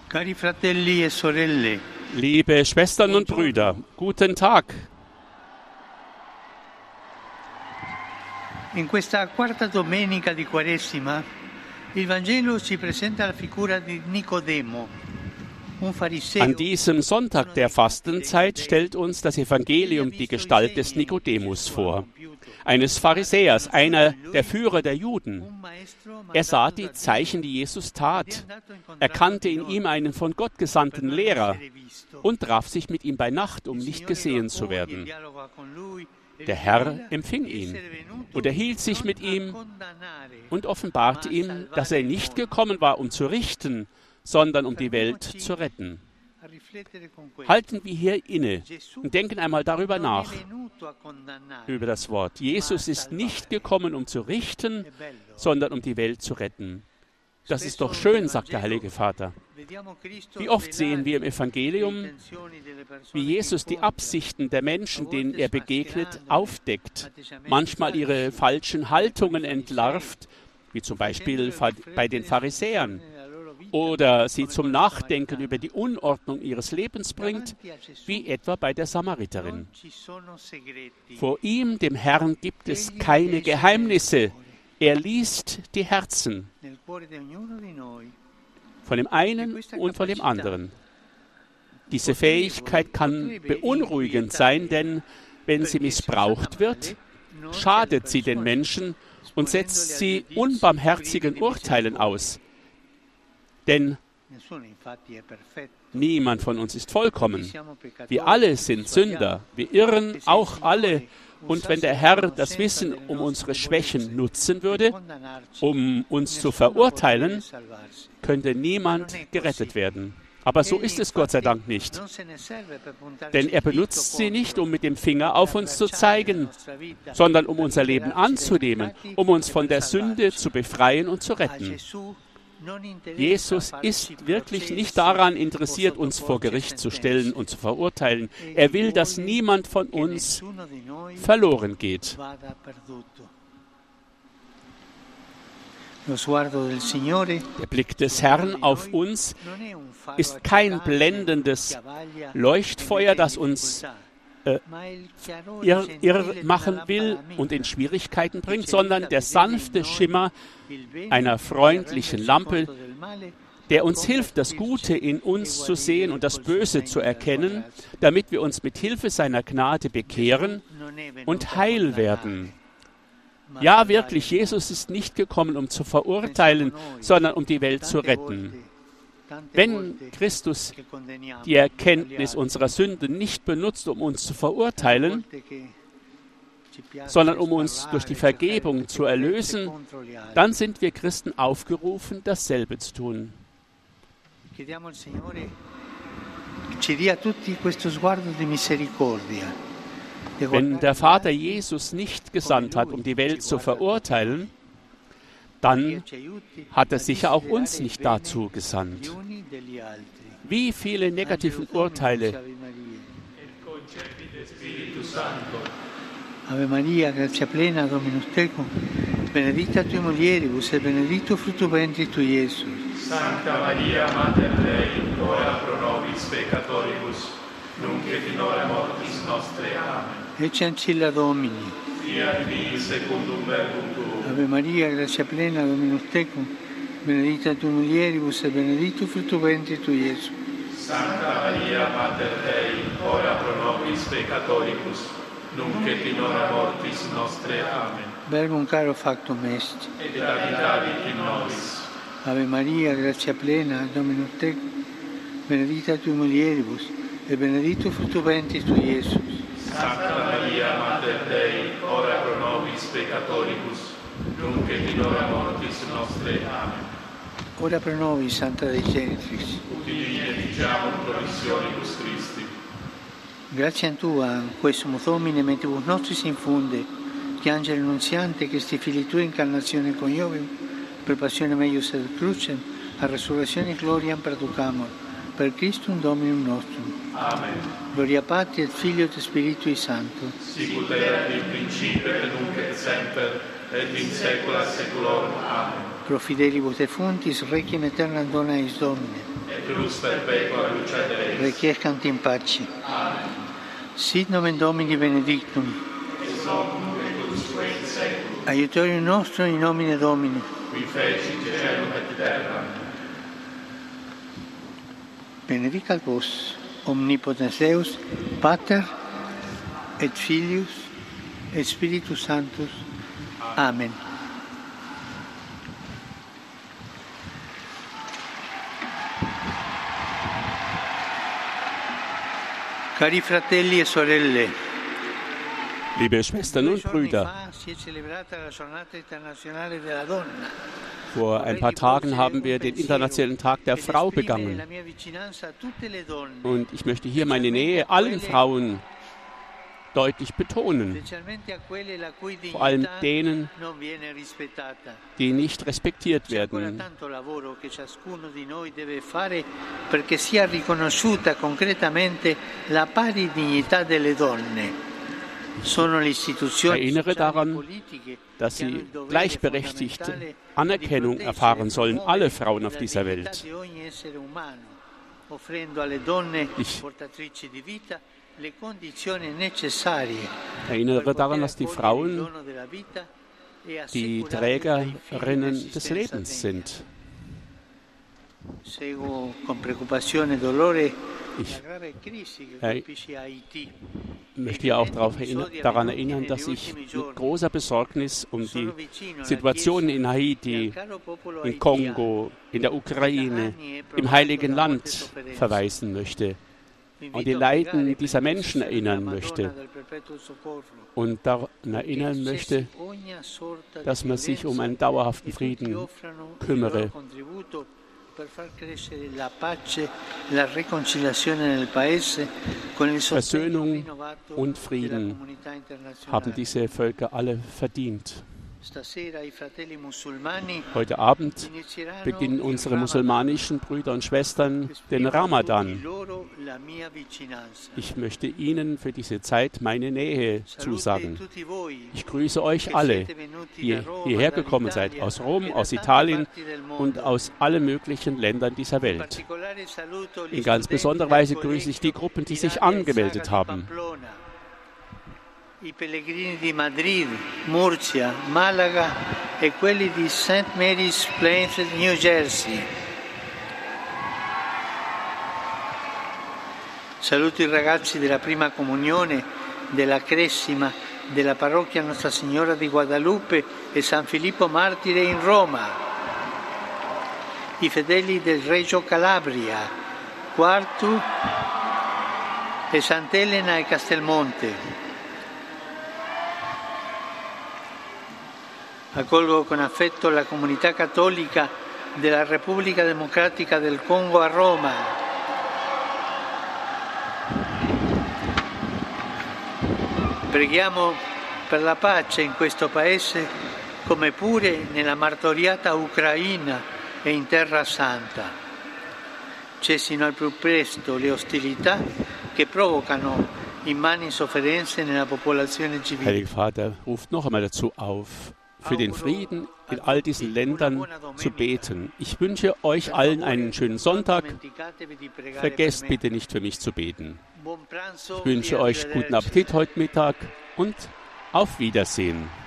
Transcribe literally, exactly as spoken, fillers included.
Cari fratelli e sorelle, Liebe Schwestern und Brüder, guten Tag. in questa quarta domenica di Quaresima il Vangelo ci presenta la figura di Nicodemo, un fariseo. An diesem Sonntag der Fastenzeit stellt uns das Evangelium die Gestalt des Nikodemus vor, eines Pharisäers, einer der Führer der Juden. Er sah die Zeichen, die Jesus tat, erkannte in ihm einen von Gott gesandten Lehrer und traf sich mit ihm bei Nacht, um nicht gesehen zu werden. Der Herr empfing ihn, unterhielt sich mit ihm und offenbarte ihm, dass er nicht gekommen war, um zu richten, sondern um die Welt zu retten. Halten wir hier inne und denken einmal darüber nach, über das Wort. Jesus ist nicht gekommen, um zu richten, sondern um die Welt zu retten. Das ist doch schön, sagt der Heilige Vater. Wie oft sehen wir im Evangelium, wie Jesus die Absichten der Menschen, denen er begegnet, aufdeckt, manchmal ihre falschen Haltungen entlarvt, wie zum Beispiel bei den Pharisäern, oder sie zum Nachdenken über die Unordnung ihres Lebens bringt, wie etwa bei der Samariterin. Vor ihm, dem Herrn, gibt es keine Geheimnisse. Er liest die Herzen von dem einen und von dem anderen. Diese Fähigkeit kann beunruhigend sein, denn wenn sie missbraucht wird, schadet sie den Menschen und setzt sie unbarmherzigen Urteilen aus. Denn niemand von uns ist vollkommen. Wir alle sind Sünder. Wir irren auch alle. Und wenn der Herr das Wissen um unsere Schwächen nutzen würde, um uns zu verurteilen, könnte niemand gerettet werden. Aber so ist es Gott sei Dank nicht. Denn er benutzt sie nicht, um mit dem Finger auf uns zu zeigen, sondern um unser Leben anzunehmen, um uns von der Sünde zu befreien und zu retten. Jesus ist wirklich nicht daran interessiert, uns vor Gericht zu stellen und zu verurteilen. Er will, dass niemand von uns verloren geht. Der Blick des Herrn auf uns ist kein blendendes Leuchtfeuer, das uns äh, irr, irr machen will und in Schwierigkeiten bringt, sondern der sanfte Schimmer einer freundlichen Lampe, der uns hilft, das Gute in uns zu sehen und das Böse zu erkennen, damit wir uns mit Hilfe seiner Gnade bekehren und heil werden. Ja, wirklich, Jesus ist nicht gekommen, um zu verurteilen, sondern um die Welt zu retten. Wenn Christus die Erkenntnis unserer Sünden nicht benutzt, um uns zu verurteilen, sondern um uns durch die Vergebung zu erlösen, dann sind wir Christen aufgerufen, dasselbe zu tun. Wenn der Vater Jesus nicht gesandt hat, um die Welt zu verurteilen, dann hat er sicher auch uns nicht dazu gesandt. Wie viele negative Urteile Ave Maria, grazia plena, Dominus tecum, benedicta tui mulieribus et benedictus fructus ventris tui, Iesus. Sancta Maria, Mater Dei, ora pro nobis peccatoribus, nunc et in hora mortis nostre. Amen. Ecce ancilla Domini. Fiat mi secundum verbum tuum. Ave Maria, grazia plena, Dominus tecum, benedicta tui mulieribus et benedictus fructus ventris tui, Iesus. Sancta Maria, Mater Dei, ora pro nobis peccatoribus, nunc et in hora mortis nostre. Amen. Verbum caro factum est. Et habitavit in nobis. Ave Maria, grazia plena, Dominus tecum, benedicta tui mulieribus, et benedictus fructus ventris tui, Iesus. Sancta Maria, Mater Dei, ora pro nobis peccatoribus, nunc et in hora mortis nostre. Amen. Ora pro nobis, Santa Dei Genitrix. Ut digni diciamo promissionibus Christi. Grazie a Tua, questo Domine, mentibus nostris infunde, che angelo annunziante, che sti fili Tua incarnazione coniovium, per passione meius et crucem, a resurrezione gloriam perducamur, per Christum Dominum nostrum. Amen. Gloria Patri et Filio et Spiritui Sancto. Sicut erat in principio et nunc et semper, et in saecula saeculorum. Amen. pro fidelibus defuntis, requiem aeternam dona eis Domine. Et lux perpetua lucet Eis. Requiescant in pace. Amen. Sit nomen Domini benedictum. Ex hoc nunc et usque in seculum. Aiutorium nostrum in nomine Domini. Qui fecit caelum et terram. Benedicat vos, omnipotens Deus, Pater et Filius et Spiritus Sanctus. Amen. Cari fratelli e sorelle, Liebe Schwestern und Brüder, vor ein paar Tagen haben wir den Internationalen Tag der Frau begangen. Und ich möchte hier meine Nähe allen Frauen deutlich betonen, vor allem denen, die nicht respektiert werden. Erinnere daran, dass sie gleichberechtigte Anerkennung erfahren sollen, alle Frauen auf dieser Welt. Ich erinnere daran, dass die Frauen die Trägerinnen des Lebens sind. Ich möchte ja auch darauf erinnern, daran erinnern, dass ich mit großer Besorgnis um die Situation in Haiti, in Kongo, in der Ukraine, im Heiligen Land verweisen möchte und die Leiden dieser Menschen erinnern möchte und daran erinnern möchte, dass man sich um einen dauerhaften Frieden kümmere. Versöhnung und Frieden haben diese Völker alle verdient. Heute Abend beginnen unsere muslimanischen Brüder und Schwestern den Ramadan. Ich möchte Ihnen für diese Zeit meine Nähe zusagen. Ich grüße euch alle, die hierher gekommen seid, aus Rom, aus Italien und aus allen möglichen Ländern dieser Welt. In ganz besonderer Weise grüße ich die Gruppen, die sich angemeldet haben. I pellegrini di Madrid, Murcia, Malaga e quelli di Saint Mary's Plains, New Jersey. Saluto i ragazzi della prima comunione, della Cresima, della parrocchia Nostra Signora di Guadalupe e San Filippo Martire in Roma. I fedeli del Reggio Calabria, Quartu e Sant'Elena e Castelmonte. Accolgo con affetto la comunità cattolica della Repubblica Democratica del Congo a Roma. Preghiamo per la pace in questo paese, come pure nella martoriata Ucraina e in Terra Santa. Cessino al più presto le ostilità che provocano immani sofferenze nella popolazione civile. Heiliger Vater ruft noch einmal dazu auf, für den Frieden in all diesen Ländern zu beten. Ich wünsche euch allen einen schönen Sonntag. Vergesst bitte nicht für mich zu beten. Ich wünsche euch guten Appetit heute Mittag und auf Wiedersehen.